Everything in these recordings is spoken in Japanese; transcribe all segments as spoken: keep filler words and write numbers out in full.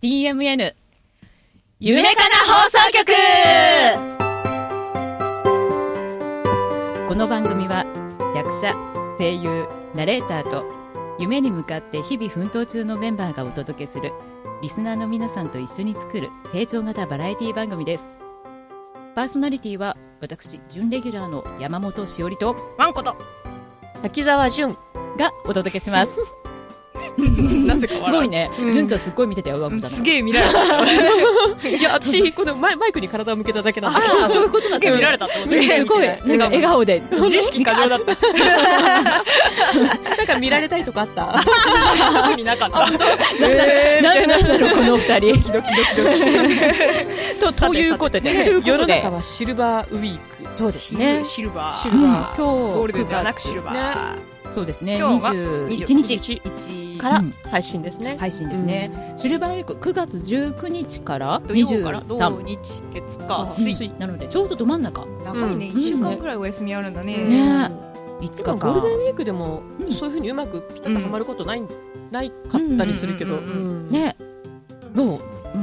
ティーエムエヌ 夢かな放送局。この番組は役者、声優、ナレーターと夢に向かって日々奮闘中のメンバーがお届けするリスナーの皆さんと一緒に作る成長型バラエティ番組です。パーソナリティは私準レギュラーの山本しおりとワンコと滝沢純がお届けしますなぜかすごいね、 うん、 純ちゃんすっごい見てたよ、ワンコちゃん。 すげえ見られたいや私このマイクに体を向けただけなんですああ、そういうことなんだ。 すげえ見られたって思ってすごいなんか笑顔で自意識過剰だったなんか見られたいとこあった特になかったえー、 なんでなんだろうこの二人ドキドキドキドキと, ということで、ということで世の中はシルバーウィーク。 そうですね、 シルバーシルバー、 うん、今日ゴールデンではなくシルバー、 ね、 そうですね、 今日がにじゅういちにちから配信ですね、 うん、配信ですね、うん、シルバーウィークくがつじゅうくにちから土にじゅう曜からさん土日月火水なのでちょうどど真ん中。 長いね、 うん、 いっしゅうかんくらいお休みあるんだね、 ね、いつかかゴールデンウィークでも、うん、そういう風にうまくピタッとはまることない、うん、ないかったりするけど、 ね、どう、うん、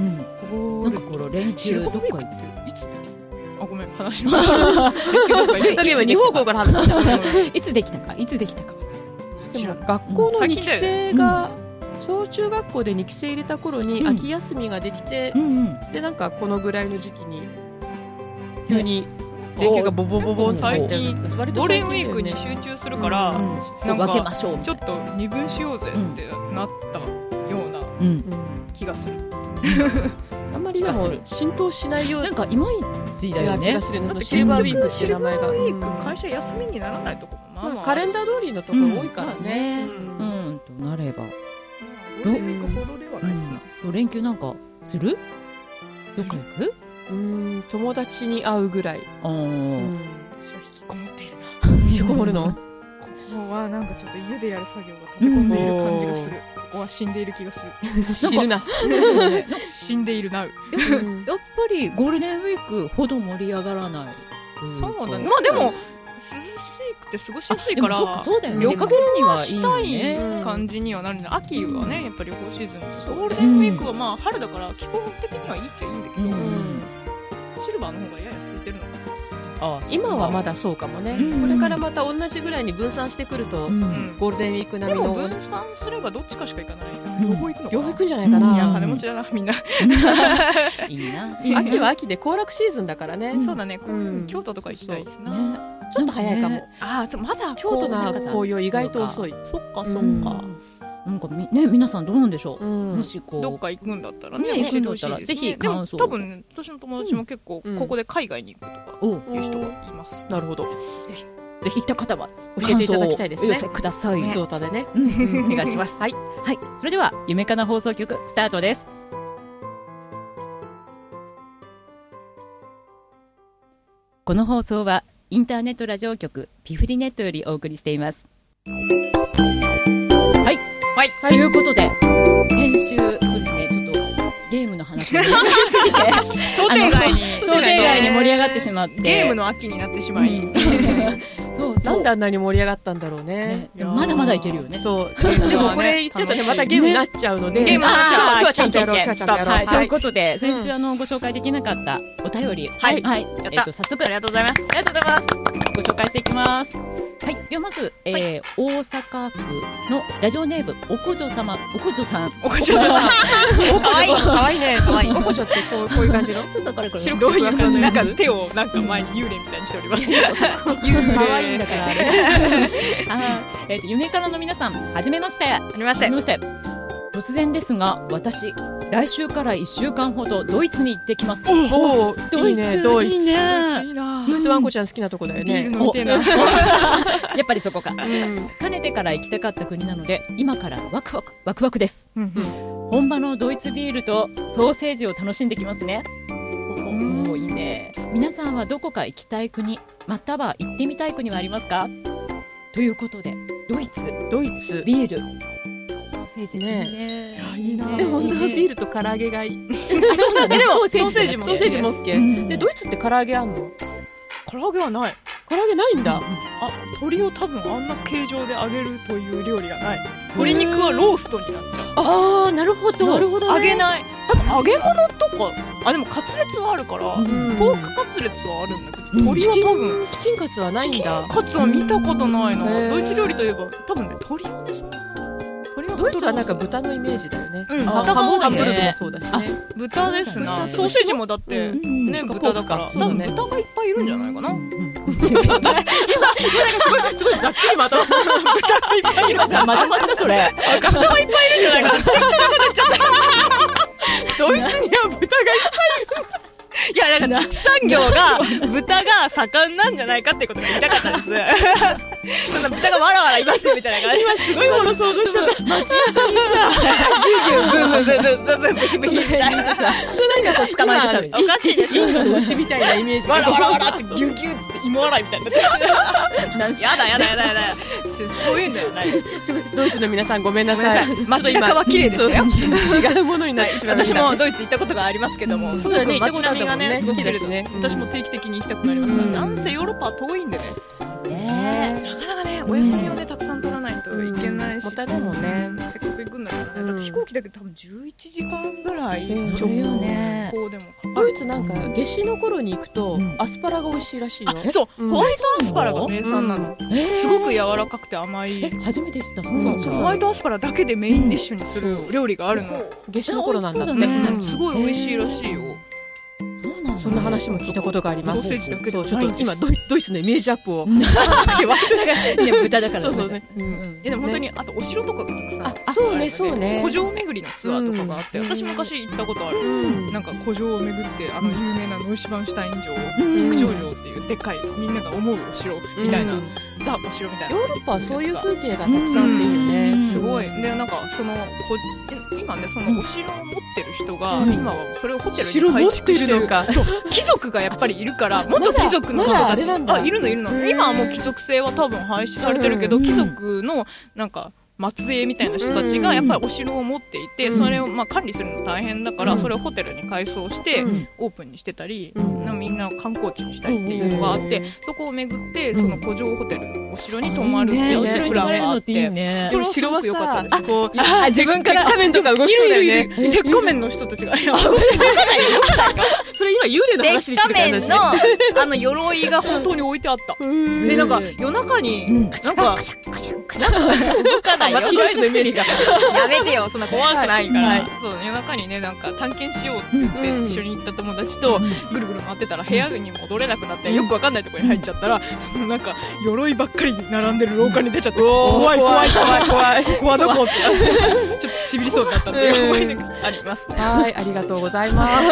なんかこの連休どっか行っていつあ、ごめん、話しました日本語から話したいつできたかいつできたかでも学校のにき生が、うん、小中学校でにき生入れた頃に秋休みができて、うんうん、でなんかこのぐらいの時期に急に連休がボボボボ最近ゴールデンウィークに集中するから、うんうん、なんか分けましょうちょっと二分しようぜってなったような気がする、 あんまりでも浸透しないようなんかいまいちだよね。 だってシルバーウィークって名前がシルバーウィーク会社休みにならないところもまあ、まあ、 カレンダー通りのところ多いからね、 うん、うんうん、となればゴールデンウィークほどではないですな、 うん、連休なんかする？どこ行く？ うーん、友達に会うぐらい。 あ、うん、 私は引きこもっているな。 引きこもるの？ ここはなんかちょっと家でやる作業が立て込んでいる感じがする、ここは死んでいる気がする死ぬな死んでいるなうやっぱりゴールデンウィークほど盛り上がらない。 そうだね、まあでも涼しくて過ごしやすいから、 そうか、そうだよね、出かけるにはいいよね、 したい感じにはなるんで、秋はねやっぱり旅行シーズン、ゴールデンウィークはまあ春だから気候的にはいいっちゃいいんだけど、うん、シルバーの方がやや空いてるのかな。 ああ、今はまだそうかもね、うん、これからまた同じぐらいに分散してくると、うん、ゴールデンウィーク並みの。 でも分散すればどっちかしか行かない、両方行くのかな。 両方行くんじゃないかな、 うん、いや金持ちだなみんないいな、 いいな。秋は秋で行楽シーズンだからね、 うん、そうだね、うん、京都とか行きたいですな、ね、 ちょっと早いかも、ね、 ああ、まだ京都の紅葉意外と遅い。 そっかそっか、 なんかみね、皆さんどうなんでしょう、うん、もしこうどっか行くんだったらね、 ね、教えてほしいですね。ぜひ感想。 多分、ね、私の友達も結構、うん、ここで海外に行くとかいう人がいます、 うん、なるほど。ぜひぜひ行った方は教えていただきたいですね。 お寄せください。 普通歌でね、 うん、お願いしますはい、 はい、それでは夢かな放送局スタートです。この放送はインターネットラジオ局ピフリネットよりお送りしています。はい、はい、はい、ということで先週そうですね、ちょっとゲームの話がすぎて想定外に想定外に盛り上がってしまって、 ゲームの秋になってしまい、うん、 そうそう、なんであんなに盛り上がったんだろうね。 ね、でもまだまだいけるよね。 そうでもこれ言っちゃったらまたゲームになっちゃうので、 ね、ゲームの話は今日はちゃんとやろう、今日はちゃんとやろう、 はい、ということで先週あのご紹介できなかったお便り、 はい、 はい、 やった、 えーと、早速ありがとうございます。 ありがとうございます。ご紹介していきます。はい、ではまず、えーはい、大阪府のラジオネームおこじょ様、おこじょさん、 おこじょさん、 かわいい、かわいいね、かわいい。おこじょってこう、こういう感じの、 そうそう、これこれ白くてふわふわのやつ、なんか手をなんか前に幽霊みたいにしております。幽霊、 かわいいんだからあれ。 あ、えっと夢からの皆さん、はじめまして。 はじめまして。 はじめまして。突然ですが、私来週からいっしゅうかんほどドイツに行ってきます。 おお、 ドイツ、いいね、ドイツ、いいね。 ドイツワンコちゃん好きなとこだよね。 ビール飲みてえな。やっぱりそこか。うん、かねてから行きたかった国なので、今からワクワクワクワクです。うんうん、本場のドイツビールとソーセージを楽しんできますね。おお、いいね。皆さんはどこか行きたい国、または行ってみたい国はありますか？ということで、ドイツ、 ドイツビール。ソーセージね。 いいな。 え、本当はビールと唐揚げがいい。 あ、そうなんだ。 でもソーセージもソーセージも OK。で、ドイツって唐揚げあんの？ 唐揚げはない。 唐唐揚げないんだ。 あ、鶏を多分あんな形状で揚げるという料理がない。鶏肉はローストになっちゃう。 ああ、なるほど。なるほど、 ね、揚げない。多分揚げ物とか、あ、でもカツレツはあるから、うん、ポークカツレツはあるんだけど、うん、鶏は多分チキンカツはないんだ。 チキンカツは見たことないな。ドイツ料理といえば多分ね、鶏はね、そんな。 ドイツはなんか豚のイメージだよね。 うん、豚が多いね。 ハンブルグもそうだしね。 豚ですな。ソーセージもだってね、豚だから、多分豚がいっぱいいるんじゃないかな。 今なんかすごいすごいざっくりまとまった豚がいっぱいいる。 まとまったそれ。 豚がいっぱいいるんじゃないかな。 ドイツには豚がいっぱいいる。 いや、だから畜産業が豚が盛んなんじゃないかってことが言いたかったです。そんな豚がわらわらいますよみたいな感じ。 今すごいもの想像しちゃった。街中にさ、 ギュギュブーブーブーブーブーブーブーブーみたいなさ、 なんか捕まえてさ、 おかしいです。 インドの牛みたいなイメージ。 わらわらわらってギュギュって芋洗いみたいになってる。やだやだやだやだ。そういうんだよね。 ドイツの皆さんごめんなさい。 街中は綺麗でしたよ。 違うものになってしまいました。 私もドイツ行ったことがありますけども、すごく街並みがね好きですね。私も定期的に行きたくなりますが、なんせヨーロッパは遠いんでね。なかなかね、お休みをねたくさん取らないといけないし、 もったいないもんね。 せっかく行くんだからね。だって飛行機だけで多分じゅういちじかんぐらいちょうよね。 ドイツなんか夏至の頃に行くとアスパラが美味しいらしいよ。 そう、ホワイトアスパラが名産なの。すごく柔らかくて甘い。 初めて知った。そうなんだ。 ホワイトアスパラだけでメインディッシュにする料理があるの。 夏至の頃なんだって。 すごい美味しいらしいよ。 そんな話も聞いたことがあります。 ソーセージだけでそう、ちょっと今ドイツのイメージアップを豚だから。 そうそうね。 でも本当にあとお城とかがたくさん。 あ、そうねそうね。 古城巡りのツアーとかがあって、私昔行ったことある。なんか古城を巡ってあの有名なノイシュバンシュタイン城、副城城っていうでっかいみんなが思うお城みたいなザお城みたいな。 ヨーロッパはそういう風景がたくさんっていうね。 すごい。でなんかその今ねそのお城を持ってる人が今はそれをホテルに改築してる。貴族がやっぱりいるから元貴族の人たち、あ、いるのいるの。今はもう貴族制は多分廃止されてるけど、貴族のなんか末裔みたいな人たちがやっぱりお城を持っていて、それをまあ管理するの大変だから、それをホテルに改装してオープンにしてたり、みんな観光地にしたいっていうのがあって、そこを巡ってその古城ホテルお城に泊まるっていうプランがあって、 でも城はさ、こう自分から仮面とか動きそうだよね。 鉄仮面の人たちがそれ今幽霊の話に聞いた話。 あの鎧が本当に置いてあった。でなんか夜中になんか動かないよ。 ドイツのイメージが。 やめてよ、そんな怖くないから。そう夜中にねなんか探検しようって言って一緒に行った友達とぐるぐる回ってたら部屋に戻れなくなってよくわかんないところに入っちゃったら、そのなんか鎧ばっかり並んでる廊下に出ちゃって、怖い怖い怖い怖い。ここはどこってちょっとちびりそうだったんで思い出があります。 はい、ありがとうございます。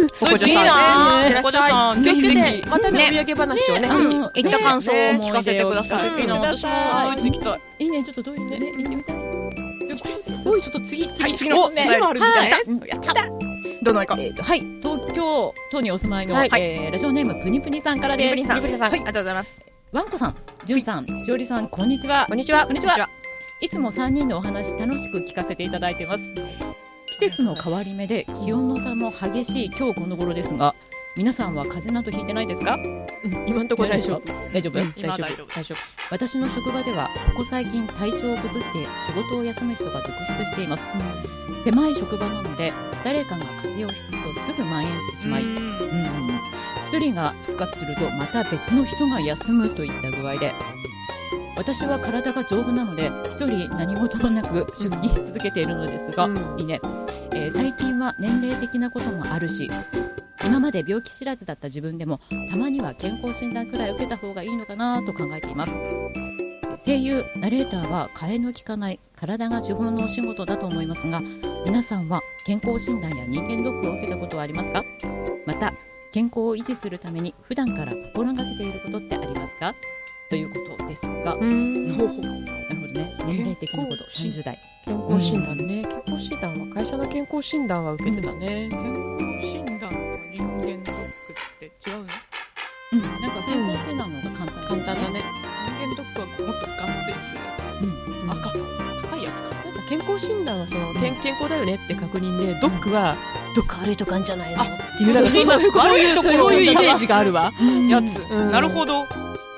ここじゃさん、ここじゃさん、 気をつけてまたねお土産話をね行った感想を聞かせてください。私もドイツ行きたい。 いいね、ちょっとドイツね行ってみたい。 おい、ちょっと次次次の次もあるんですね。 やった。 どのいか。 はい、東京都にお住まいのラジオネームプニプニさんからです。 プニプニさん、ありがとうございます。 ワンコさん、ジュンさん、しおりさん、こんにちは。 こんにちは。 こんにちは。いつもさんにんのお話楽しく聞かせていただいています。季節の変わり目で気温の差も激しい今日この頃ですが、皆さんは風邪などひいてないですか？ うん、今のところ大丈夫。 大丈夫？ 大丈夫。 大丈夫。 私の職場ではここ最近体調を崩して仕事を休む人が続出しています。うん、狭い職場なので誰かが風邪をひくとすぐ蔓延してしまい、うんうん、一人が復活するとまた別の人が休むといった具合で、私は体が丈夫なので一人何事もなく出勤し続けているのですが、うん、いいね、えー、最近は年齢的なこともあるし、今まで病気知らずだった自分でもたまには健康診断くらい受けた方がいいのかなと考えています。声優ナレーターは替えの利かない体が資本のお仕事だと思いますが、皆さんは健康診断や人間ドックを受けたことはありますか？また健康を維持するために普段から心がけていることってありますか？ということですが、うーん、なるほどね。年齢的なこと、さんじゅう代健康診断ね、健康診断は会社の健康診断は受けてたね。 健康診断と人間ドックって違うの？ うん、なんか健康診断の方が簡単、 簡単だね。 人間ドックはもっとがっつりする、うん、赤高いやつか。 なんか健康診断はその健健康だよねって確認で、ドックはどっか悪いとかあんじゃないのっていう、なんかそういうそういうイメージがあるわ。 やつ、なるほど。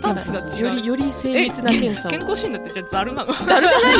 かない。よりより精密な検査を。 健康診断ってじゃあザルなの？ ザルじゃないよ。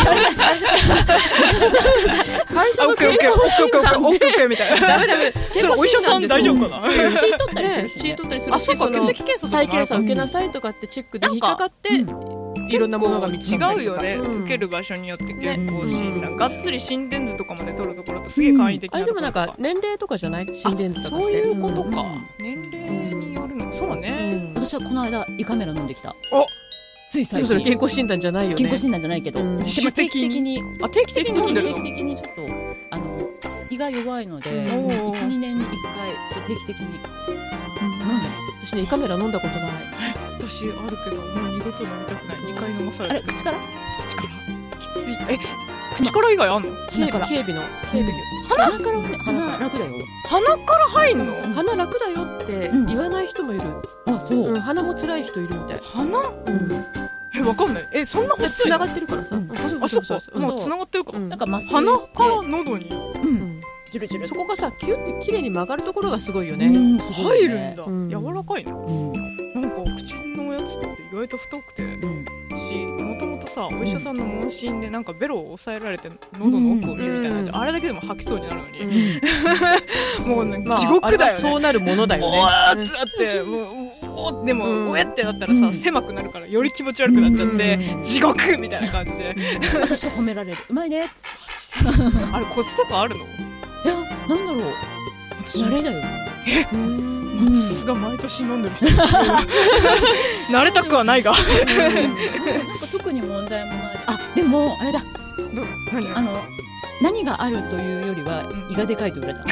会社の健康診断オッケーオッケーみたいな。 ダメダメ。 それお医者さん大丈夫かな？ 血取ったりするし、 血取ったりするし、 あ、そうか、血液検査再検査受けなさいとかってチェックで引っかかって。いろんなものが見つかったりとか。 違うよね、うん、受ける場所によって健康診断、ね、がっつり心電図とかまで取るところとすげえ簡易的なところとか、 うん、あれでもなんか年齢とかじゃない心電図とかして。 そういうことか、うん、年齢によるの、そうね、 うん、私はこの間胃カメラ飲んできた。 おつい最近。 それ健康診断じゃないよね。 健康診断じゃないけど、うん、 自主的にあ定期的に飲んでるの。 定期的にちょっとあの胃が弱いので、いち、にねんにいっかい定期的に、 うん、飲んでる。私ね胃カメラ飲んだことない。 私あるけどもう二度と飲みたくない。にかい飲まされる。 あれ口から口からきつい。え口から以外あんの？ 鼻から警備の警備鼻からね。鼻楽だよ。 鼻から入んの？ 鼻楽だよって言わない人もいる。 あ、そう。 鼻も辛い人いるみたい。 鼻？えわかんない。えそんな細い？ 繋がってるからさ。 あ、そっか。もう繋がってるか。 なんか麻酔して鼻から喉に。 ジュルジュル。 そこがさキュッて綺麗に曲がるところがすごいよね。 入るんだ。柔らかいな。なんか口のやつって意外と太くて、もともとさお医者さんの問診でなんかベロを押さえられて喉の奥を見るみたいな、あれだけでも吐きそうになるのに、もうね地獄だよね。 そうなるものだよね。 おーってなってもうでもおえってなったらさ狭くなるからより気持ち悪くなっちゃって地獄みたいな感じで、 私は褒められる。うまいねっつって。 あれコツとかあるの？いやなんだろう。慣れだよ。 えさすが毎年飲んでる人慣れたくはないがなんか特に問題もない。あでもあれだ、 何あの何があるというよりは胃がでかいと言われた。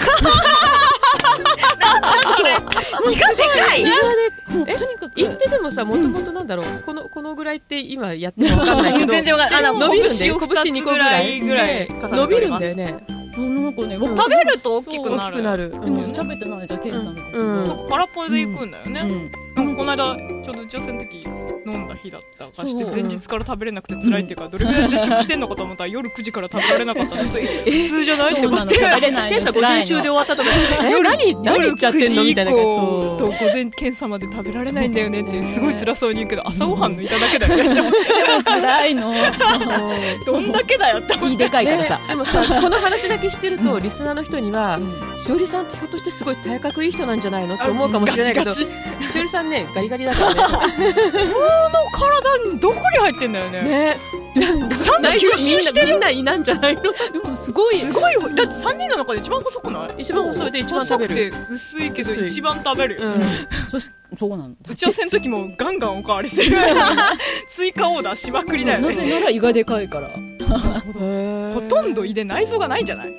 胃がでかい。 胃がでえとにかく言ってでもさもともとなんだろう、このこのぐらいって今やっても分かんないけど全然分かんない。 伸びるんだよ。拳にこぐらいぐらい伸びるんだよね。 なんかね、 食べると大きくなる。 大きくなる。 でも食べてないじゃん、ケイさんの。空っぽで行くんだよね。なんかこの間ちょうど打ち合わせの時飲んだ日だったかして前日から食べれなくて辛いっていうか、どれぐらい絶食してんのかと思ったら夜くじから食べられなかったんです。普通じゃないって思って。 検査午前中で終わったとか、え何何言っちゃってんのみたいな感じ。 そうと午前検査まで食べられないんだよねってすごい辛そうに言うけど、朝ごはん抜いただけだよね。でも辛いの。 どんだけだよって思って。 胃でかいからさ。 でもさこの話だけしてるとリスナーの人にはしおりさんってひょっとしてすごい体格いい人なんじゃないのって思うかもしれないけど、しおりさんねガリガリだからね。この体にどこに入ってんだよね。ね、ちゃんと吸収してる。 みんな胃なんじゃないの。でもすごいすごい。だってさんにんの中で一番細くない？ 一番細いで一番食べる。 細くて薄いけど一番食べるよ。 そしそうなんだ。 打ち合わせの時もガンガンおかわりする。追加オーダーしまくりだよね。 なぜなら胃がでかいから。 ほとんど胃で内臓がないんじゃない？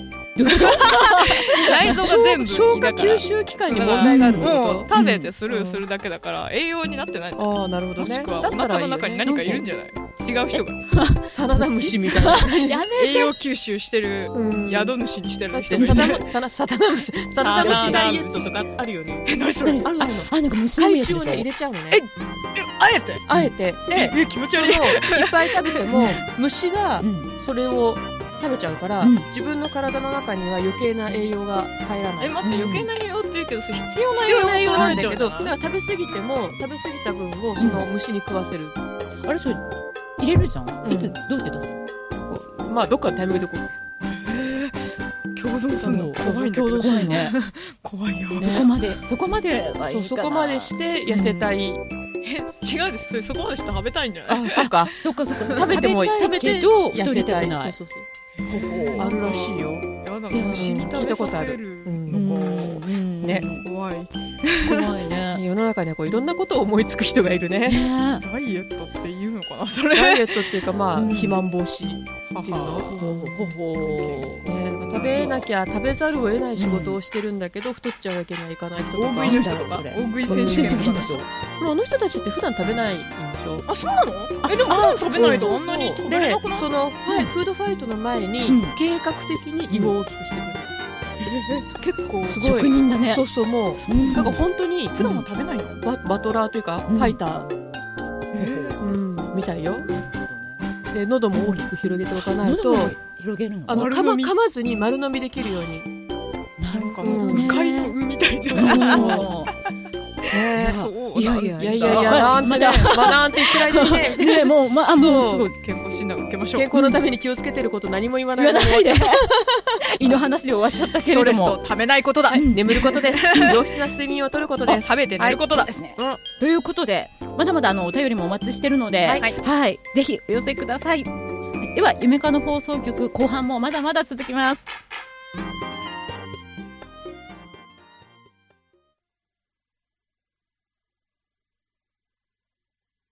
内臓が全部消化吸収器官に問題があるのと食べてスルーするだけだから栄養になってない。 ああなるほどね。 もしくはお腹の中に何かいるんじゃない？違う人がサナダムシみたいな栄養吸収してる宿主にしてる人サナダムシサナダムシダイエットとかあるよね。 え何それ？ あるの。 あなんか虫のやつでしょ。 海中をね入れちゃうのね。 えあえてあえてでえ気持ち悪い。 いっぱい食べても虫がそれを食べちゃうから、うん、自分の体の中には余計な栄養が入らない。 え待って、余計な栄養って言うけどそれ必要な栄養な栄養なんだけど、だから食べ過ぎても食べ過ぎた分をその虫に食わせる、 うん、あれそれ入れるじゃん、うん、いつどうやって出すの？まあどっかのタイミングでこう共存するの怖いんだけど。 怖いね。 怖いよ。 そこまでそこまではいいかな。 そうそこまでして痩せたい、うん、 え違うです。それそこまでして食べたいんじゃない？ あそっかそっかそっか食べても食べて痩せたい。 そうそうそうあるらしいよ。 やだ虫に食べさせるのかね。怖い怖いね。 世の中にはこういろんなことを思いつく人がいるね。 ダイエットって言うのかなそれ。 ダイエットっていうかまあ肥満防止っていうの。食べなきゃ食べざるを得ない仕事をしてるんだけど太っちゃうわけにはいかない人とか。 大食いの人とか。大食い選手権の人。 あの人たちって普段食べないんでしょ。 あそうなの？えでも普段食べないとあんなに食べれなくなる。 でそのフードファイトの前に計画的に胃を大きくしてくる。 結構すごい職人だね。 そうそうもうなんか本当に普段は食べないの？ ババトラーというかファイターうんみたいよ。で喉も大きく広げておかないと広げるのあのかま噛まずに丸飲みできるように。 なんかもう深いの海みたいな。 そういやいやいやいやいやなんてね、まあなんて言ってる間にね、 ねもうまあもうすごい健康診断受けましょう。 健康のために気をつけてること何も言わない。 言わないで。胃の話で終わっちゃったけれども、 ストレスをためないことだ。 眠ることです。良質な睡眠をとることです。 食べて寝ることだ。 ですね。ということでまだまだあのお便りもお待ちしてるので、はいぜひお寄せください。では夢かの放送局後半もまだまだ続きます。